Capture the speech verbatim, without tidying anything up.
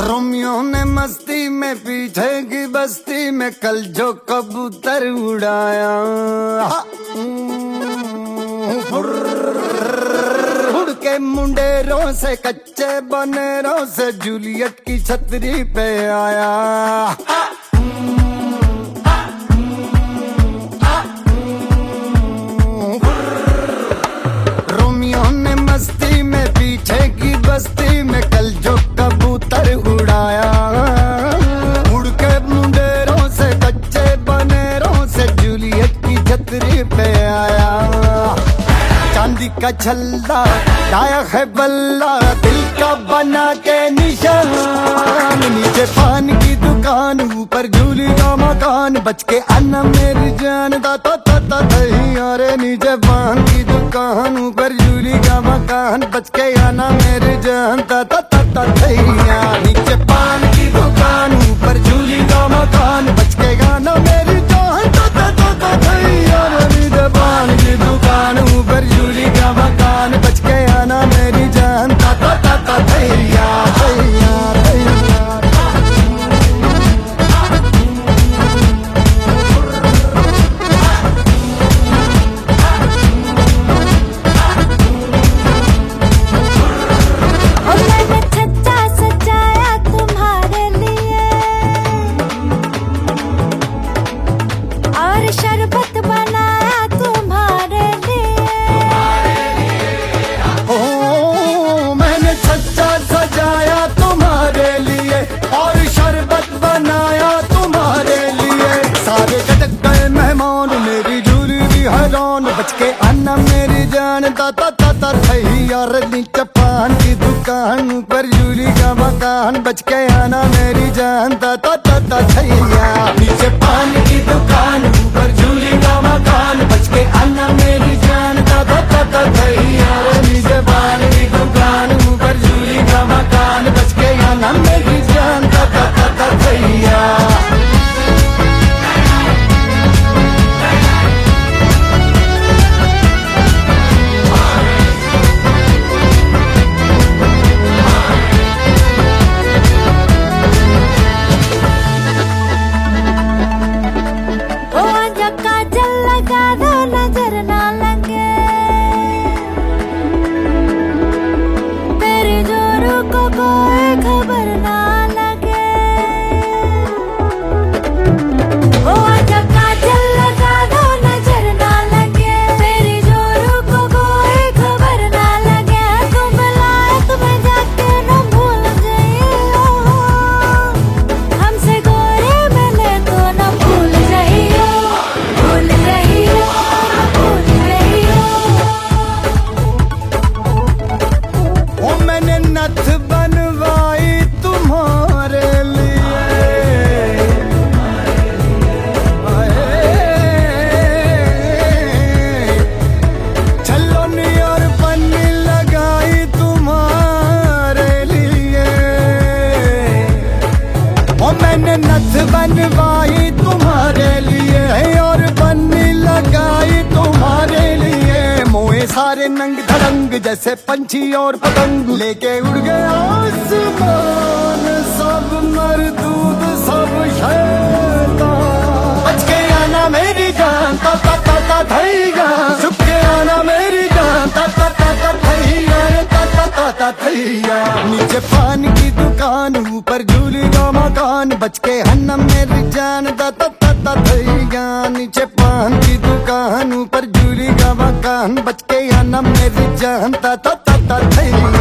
Romeo ने मस्ती में पीछे की बस्ती में कल जो कबूतर उड़ाया, उड़ के मुंडेरों से कच्चे बनेरों से जूलियट की छतरी पे आया। रोमियो ने मस्ती में पीछे की बस्ती में कल जो कबूतर उड़ाया, उड़ के मुंडेरों से कच्चे बनेरों से जूलियट की छतरी पे आया। चांदी का छल्ला लाया है बल्ला, दिल का बना के निशान, नीचे पान की दुकान ऊपर झूली का मकान, बच के आना मेरी जान ता ता ता ता अरे नीचे पान की दुकान ऊपर झूली का मकान, बच के आना मेरी जान ता ता ता ता नीचे पान की दुकान ऊपर झूली का मकान, बच के आना मेरी जान ता ता ता ता अरे नीचे पान की दुकान ऊपर झूली का मकान, बच के आना मेरी जान ता ता ता ता थैया थैया थैया। बच के आना मेरी जान ता ता ता ता यार नीचे पान की दुकान ऊपर झूली का मकान, बच के आना मेरी जान ता ता ता ता नीचे पान की दुकान ऊपर झूली का मकान, बच के आना मेरी जान ता ता ता ता यार नीचे पान की दुकान ऊपर झूली का मकान, बच के आना मेरी जान ता ता ता ता थैया। बनवाई तुम्हारे लिए और बन्नी लगाई तुम्हारे लिए, मोए सारे नंग धड़ंग जैसे पंछी और पतंग, लेके उड़ गया आसमान सब मरदूद सब शैतान, बच के आना मेरी जान ता ता ता ता थैया, छुप के आना मेरी जान ता ता ता ता थैया ता ता ता ता थैया। नीचे पान की दुकान ऊपर झूली का मकान, बच के आना मेरी जान ता ता ता ता थैया, नीचे पान की दुकान ऊपर झूली का मकान, बच के आना मेरी जान ता ता ता ता थैया।